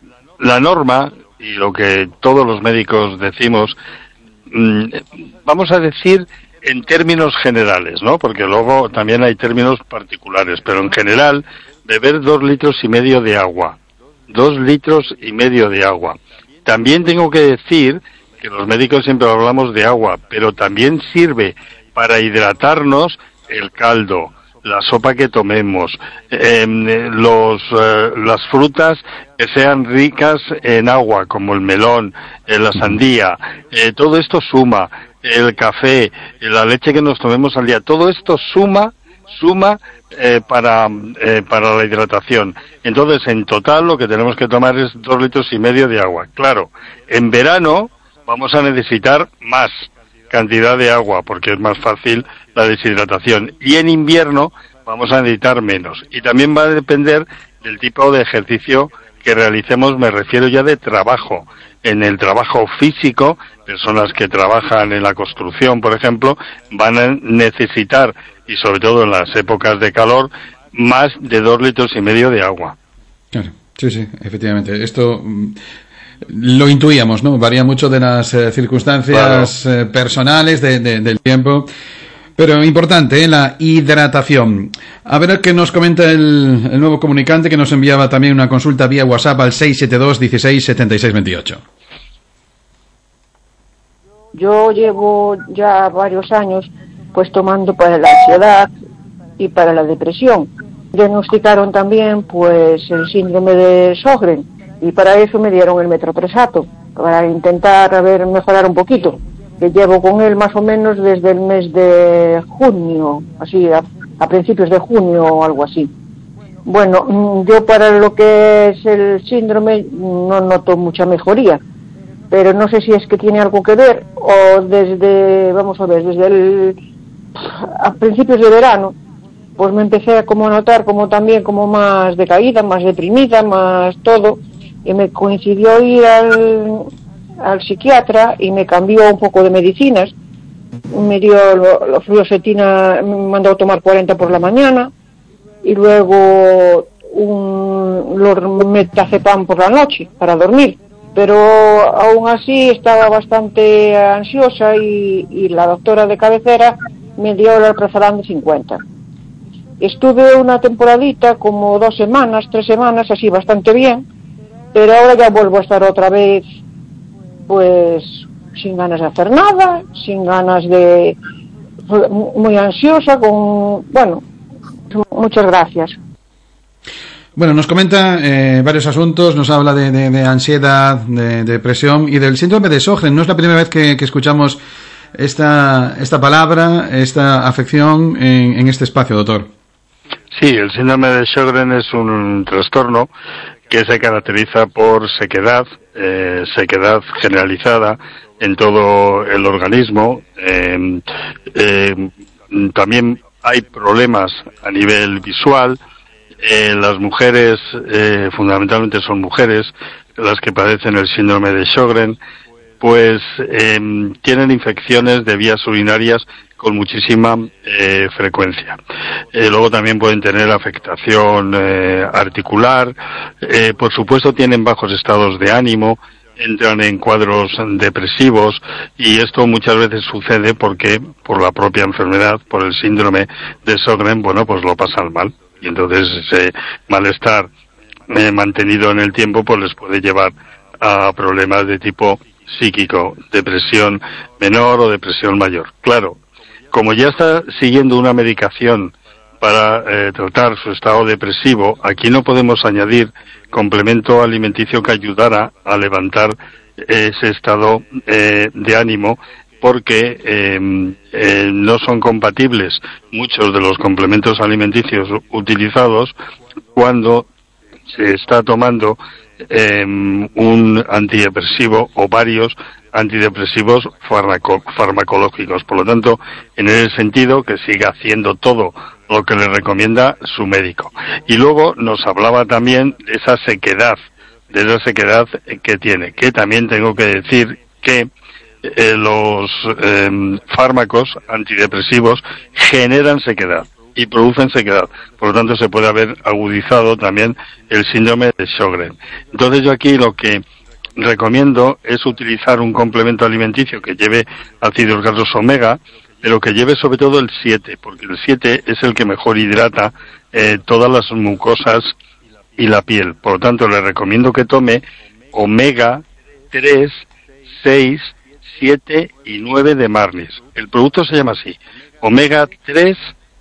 la norma, y lo que todos los médicos decimos, mmm, vamos a decir en términos generales, ¿no? Porque luego también hay términos particulares, pero en general, beber dos litros y medio de agua. Dos litros y medio de agua. También tengo que decir que los médicos siempre hablamos de agua, pero también sirve para hidratarnos el caldo, la sopa que tomemos, eh, los, eh, las frutas que sean ricas en agua, como el melón, eh, la sandía, eh, todo esto suma, el café, la leche que nos tomemos al día, todo esto suma, suma eh, para eh, para la hidratación. Entonces, en total, lo que tenemos que tomar es dos litros y medio de agua. Claro, en verano vamos a necesitar más cantidad de agua, porque es más fácil la deshidratación. Y en invierno vamos a necesitar menos. Y también va a depender del tipo de ejercicio que realicemos, me refiero ya de trabajo. En el trabajo físico, personas que trabajan en la construcción, por ejemplo, van a necesitar, y sobre todo en las épocas de calor, más de dos litros y medio de agua. Claro, sí, sí, efectivamente. Esto mm, lo intuíamos, ¿no? Varía mucho de las eh, circunstancias claro. eh, personales, de, de, del tiempo. Pero importante, ¿eh? La hidratación. A ver qué nos comenta el, el nuevo comunicante, que nos enviaba también una consulta vía WhatsApp al seis siete dos, dieciséis, setenta y seis, veintiocho. Yo llevo ya varios años pues tomando para la ansiedad y para la depresión. Diagnosticaron también pues el síndrome de Sjögren, y para eso me dieron el metotrexato, para intentar a ver mejorar un poquito, que llevo con él más o menos desde el mes de junio, así a, a principios de junio o algo así. Bueno, yo para lo que es el síndrome no noto mucha mejoría, pero no sé si es que tiene algo que ver, o desde, vamos a ver, desde el, a principios de verano, pues me empecé a como notar como también como más decaída, más deprimida, más todo, y me coincidió ir al, al psiquiatra y me cambió un poco de medicinas, me dio la fluoxetina, me mandó a tomar cuarenta por la mañana, y luego un lormetazepam por la noche, para dormir. Pero aún así estaba bastante ansiosa y, y la doctora de cabecera me dio el alprazolam de cincuenta. Estuve una temporadita, como dos semanas, tres semanas, así bastante bien, pero ahora ya vuelvo a estar otra vez, pues, sin ganas de hacer nada, sin ganas de... muy ansiosa, con... bueno, muchas gracias. Bueno, nos comenta eh, varios asuntos, nos habla de, de, de ansiedad, de, de depresión y del síndrome de Sjögren. No es la primera vez que, que escuchamos esta esta palabra, esta afección en, en este espacio, doctor. Sí, el síndrome de Sjögren es un trastorno que se caracteriza por sequedad, eh, sequedad generalizada en todo el organismo. Eh, eh, también hay problemas a nivel visual. Eh, las mujeres, eh, fundamentalmente son mujeres las que padecen el síndrome de Sjögren. pues eh, tienen infecciones de vías urinarias con muchísima eh, frecuencia. Eh, luego también pueden tener afectación eh, articular, eh, por supuesto tienen bajos estados de ánimo, entran en cuadros depresivos, y esto muchas veces sucede porque por la propia enfermedad, por el síndrome de Sjögren, bueno, pues lo pasan mal, y entonces ese malestar eh, mantenido en el tiempo pues les puede llevar a problemas de tipo psíquico, depresión menor o depresión mayor. Claro, como ya está siguiendo una medicación para eh, tratar su estado depresivo, aquí no podemos añadir complemento alimenticio que ayudara a levantar ese estado eh, de ánimo, porque eh, eh, no son compatibles muchos de los complementos alimenticios utilizados cuando se está tomando eh, un antidepresivo o varios antidepresivos farmaco- farmacológicos. Por lo tanto, en ese sentido, que siga haciendo todo lo que le recomienda su médico. Y luego nos hablaba también de esa sequedad, de esa sequedad que tiene, que también tengo que decir que eh, los eh, fármacos antidepresivos generan sequedad y producen sequedad. Por lo tanto, se puede haber agudizado también el síndrome de Sjögren. Entonces, yo aquí lo que recomiendo es utilizar un complemento alimenticio que lleve ácidos grasos omega, pero que lleve sobre todo el siete, porque el siete es el que mejor hidrata eh, todas las mucosas y la piel. Por lo tanto, le recomiendo que tome omega tres, seis, siete y nueve de Marnis. El producto se llama así, omega tres,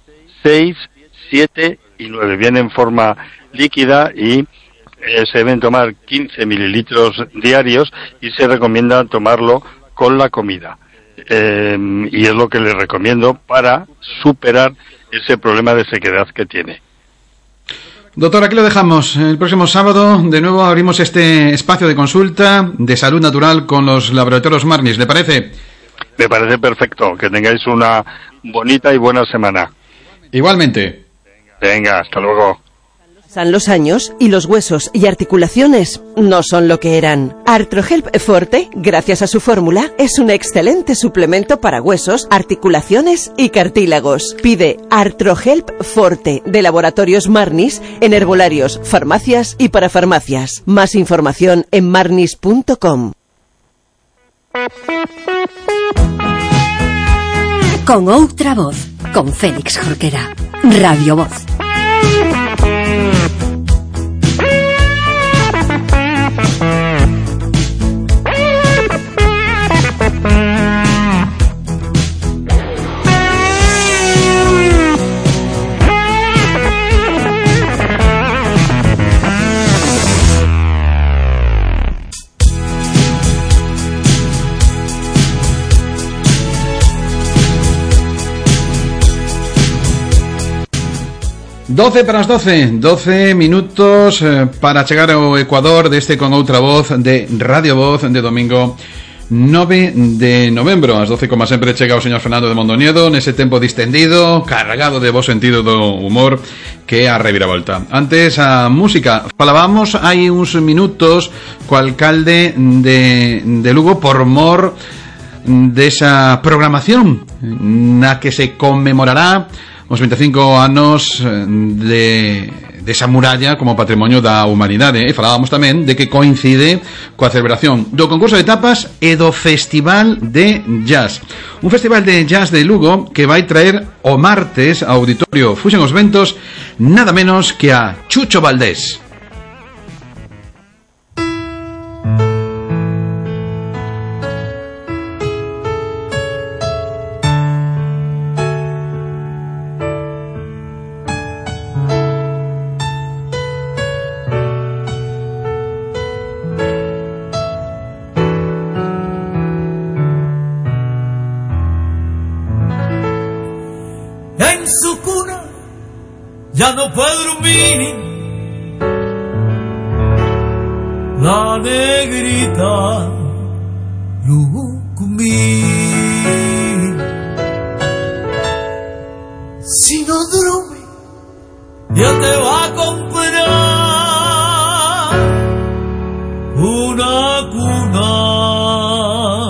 seis, siete y nueve. Viene en forma líquida y Eh, se deben tomar quince mililitros diarios y se recomienda tomarlo con la comida. Eh, y es lo que les recomiendo para superar ese problema de sequedad que tiene. Doctor, aquí lo dejamos. El próximo sábado, de nuevo, abrimos este espacio de consulta de salud natural con los laboratorios Marnis. ¿Le parece? Me parece perfecto. Que tengáis una bonita y buena semana. Igualmente. Venga, hasta luego. Pasan los años y los huesos y articulaciones no son lo que eran. Artrohelp Forte, gracias a su fórmula, es un excelente suplemento para huesos, articulaciones y cartílagos. Pide Artrohelp Forte de Laboratorios Marnis en herbolarios, farmacias y parafarmacias. Más información en marnis punto com. Con outra voz, con Félix Jorquera. Radio Voz. doce para as doce, doce minutos eh, para chegar ao Ecuador deste con outra voz de Radio Voz de domingo nove de novembro. Ás doce, como sempre, chega o señor Fernando de Mondoñedo nese tempo distendido, cargado de bo sentido do humor, que é a reviravolta. Antes, a música. Falábamos hai uns minutos co alcalde de, de Lugo por mor desa programación na que se conmemorará os veinticinco anos de desa muralla como patrimonio da humanidade. E falábamos tamén de que coincide coa celebración do concurso de tapas e do Festival de Jazz. Un festival de jazz de Lugo que vai traer o martes ao Auditorio Fuxen os Ventos nada menos que a Chucho Valdés. Ya no puedo dormir, la negrita Lucumí. Si no duerme, ya te va a comprar una cuna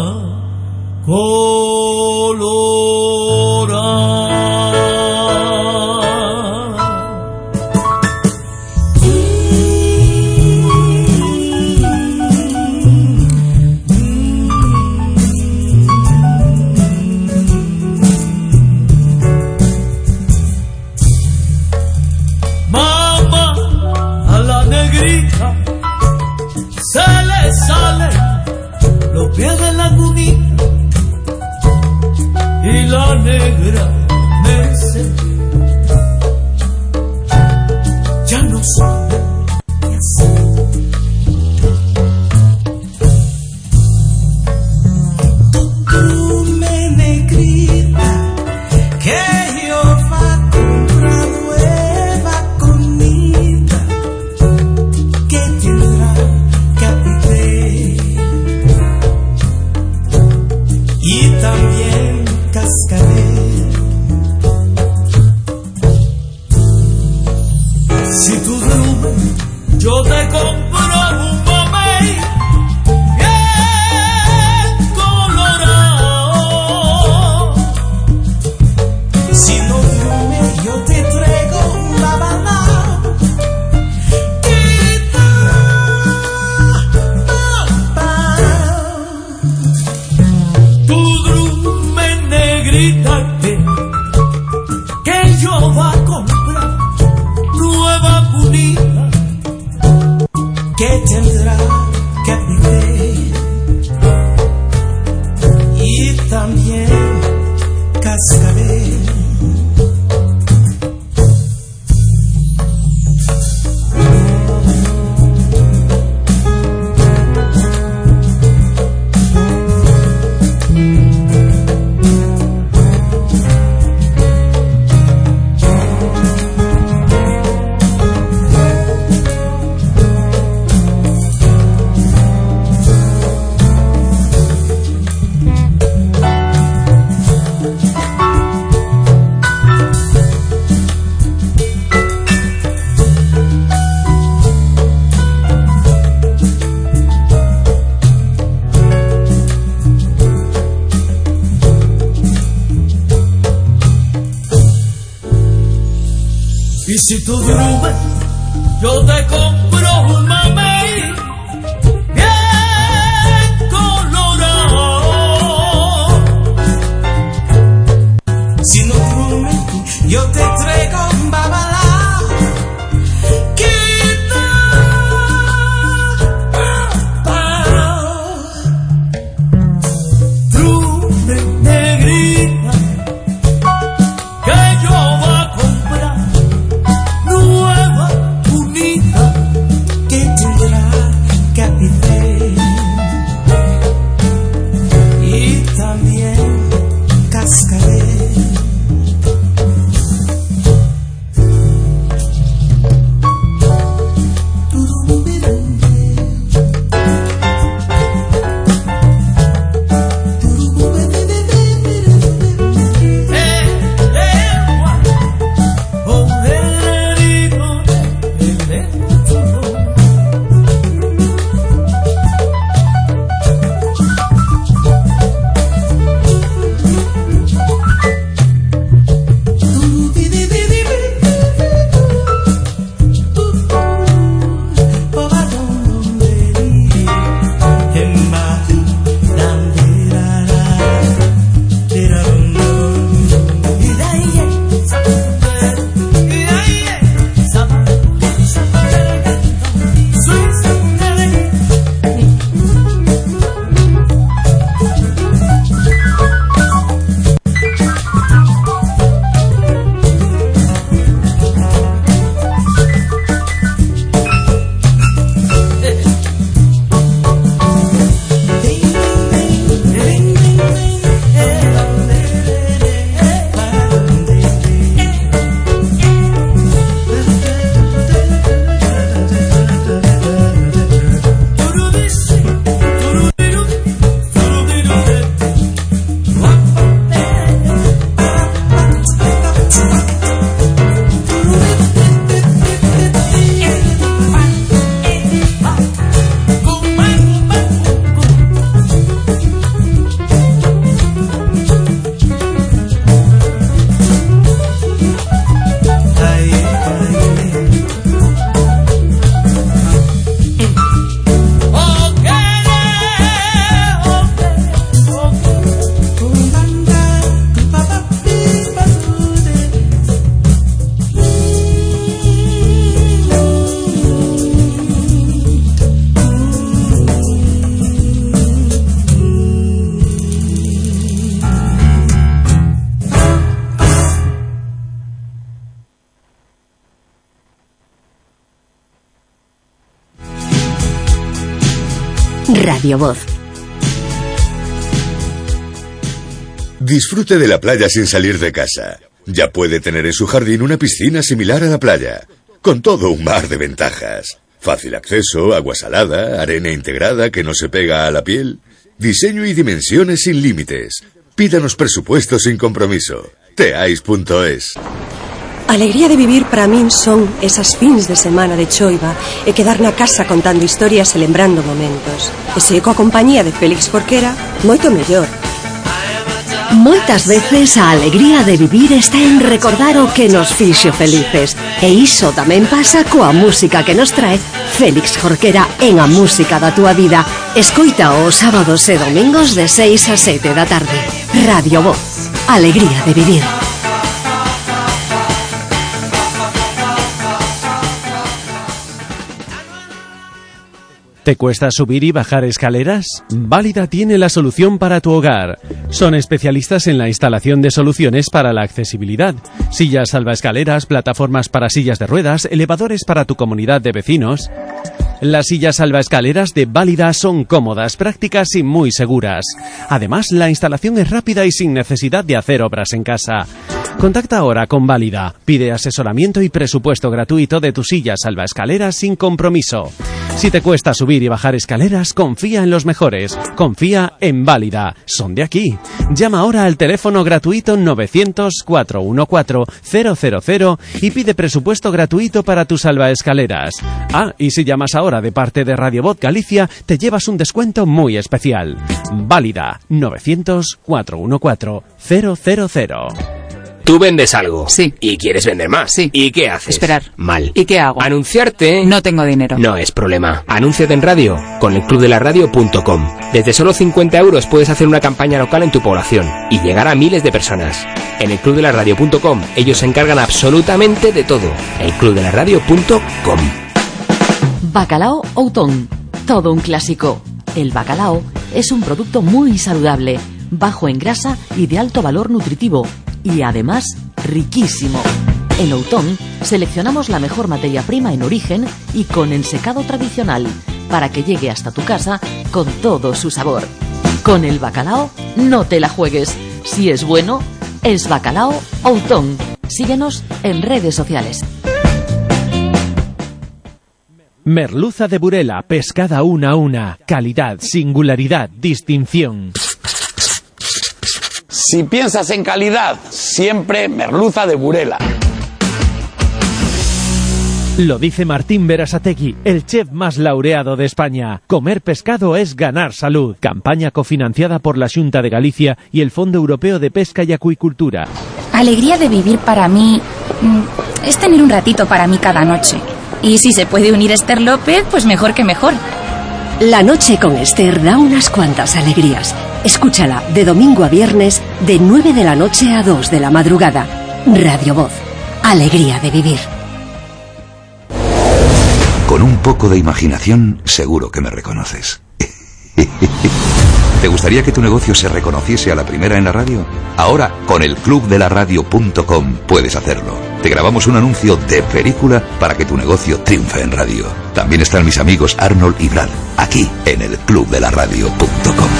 Si tú drumes, yo te compro un mamey bien colorado. Si no drumes, yo te traigo un babalao. Quita, drume negrita, que yo voy a comprar nueva, bonita, que Radio Voz. Disfrute de la playa sin salir de casa. Ya puede tener en su jardín una piscina similar a la playa, con todo un mar de ventajas. Fácil acceso, agua salada, arena integrada que no se pega a la piel. Diseño y dimensiones sin límites. Pídanos presupuesto sin compromiso. teais punto es. Alegría de vivir para min son esas fins de semana de choiva e quedar na casa contando historias e lembrando momentos. E se coa compañía de Félix Jorquera, moito mellor. Moitas veces a alegría de vivir está en recordar o que nos fixo felices. E iso tamén pasa coa música que nos trae Félix Jorquera en A Música da Túa Vida. Escoita os sábados e domingos de seis a sete da tarde. Radio Voz. Alegría de vivir. ¿Te cuesta subir y bajar escaleras? Válida tiene la solución para tu hogar. Son especialistas en la instalación de soluciones para la accesibilidad. Sillas salvaescaleras, plataformas para sillas de ruedas, elevadores para tu comunidad de vecinos. Las sillas salvaescaleras de Válida son cómodas, prácticas y muy seguras. Además, la instalación es rápida y sin necesidad de hacer obras en casa. Contacta ahora con Válida. Pide asesoramiento y presupuesto gratuito de tu silla salvaescaleras sin compromiso. Si te cuesta subir y bajar escaleras, confía en los mejores. Confía en Válida. Son de aquí. Llama ahora al teléfono gratuito novecientos, cuatrocientos catorce, cero cero cero y pide presupuesto gratuito para tus salvaescaleras. Ah, y si llamas ahora de parte de Radio Voz Galicia, te llevas un descuento muy especial. Válida. novecientos, cuatrocientos catorce, cero cero cero. Tú vendes algo. Sí. ¿Y quieres vender más? Sí. ¿Y qué haces? Esperar. Mal. ¿Y qué hago? Anunciarte. No tengo dinero. No es problema. Anúnciate en radio con el club de la radio punto com. Desde solo cincuenta euros puedes hacer una campaña local en tu población y llegar a miles de personas. En el club de la radio punto com ellos se encargan absolutamente de todo. el club de la radio punto com. Bacalao Outón. Todo un clásico. El bacalao es un producto muy saludable, bajo en grasa y de alto valor nutritivo. Y además, riquísimo. En Outón seleccionamos la mejor materia prima en origen y con ensecado tradicional para que llegue hasta tu casa con todo su sabor. Con el bacalao no te la juegues. Si es bueno, es Bacalao Outón. Síguenos en redes sociales. Merluza de Burela, pescada una a una. Calidad, singularidad, distinción. Si piensas en calidad, siempre merluza de Burela. Lo dice Martín Berasategui, el chef más laureado de España. Comer pescado es ganar salud. Campaña cofinanciada por la Xunta de Galicia y el Fondo Europeo de Pesca y Acuicultura. Alegría de vivir para mí es tener un ratito para mí cada noche. Y si se puede unir Esther López, pues mejor que mejor. La noche con Esther da unas cuantas alegrías. Escúchala de domingo a viernes de nueve de la noche a dos de la madrugada. Radio Voz. Alegría de vivir. Con un poco de imaginación, seguro que me reconoces. ¿Te gustaría que tu negocio se reconociese a la primera en la radio? Ahora, con el club de la radio punto com puedes hacerlo. Te grabamos un anuncio de película para que tu negocio triunfe en radio. También están mis amigos Arnold y Brad, aquí en el club de la radio punto com.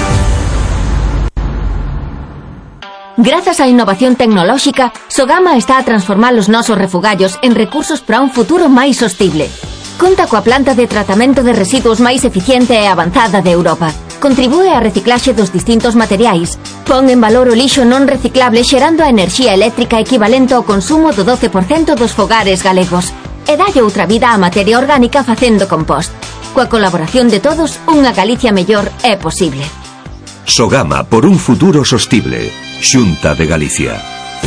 Gracias a innovación tecnolóxica, Sogama está a transformar os nosos refugallos en recursos para un futuro máis sostible. Conta coa planta de tratamento de residuos máis eficiente e avanzada de Europa. Contribúe á reciclaxe dos distintos materiais. Pon en valor o lixo non reciclable xerando a enerxía eléctrica equivalente ao consumo do doce por cento dos fogares galegos. E dalle outra vida á materia orgánica facendo compost. Coa colaboración de todos, unha Galicia mellor é posible. Sogama por un futuro sostible. Xunta de Galicia.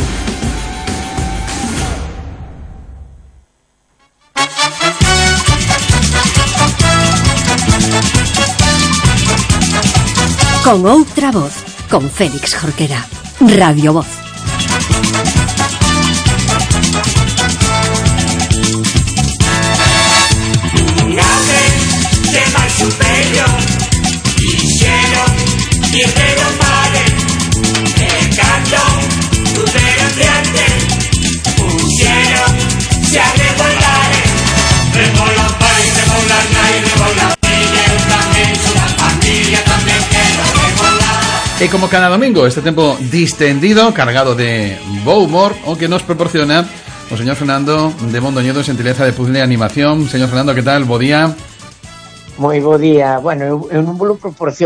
Con outra voz, con Félix Jorquera. Radio Voz. Remola pai, remola nai, remola filla, eu tamén son a familia. E como cada domingo, este tempo distendido, cargado de bo humor, o que nos proporciona o señor Fernando de Mondoñedo, xentileza de puzzle e animación. Señor Fernando, que tal? Bo día. Moi bo día. Bueno, eu, eu non vou proporcionar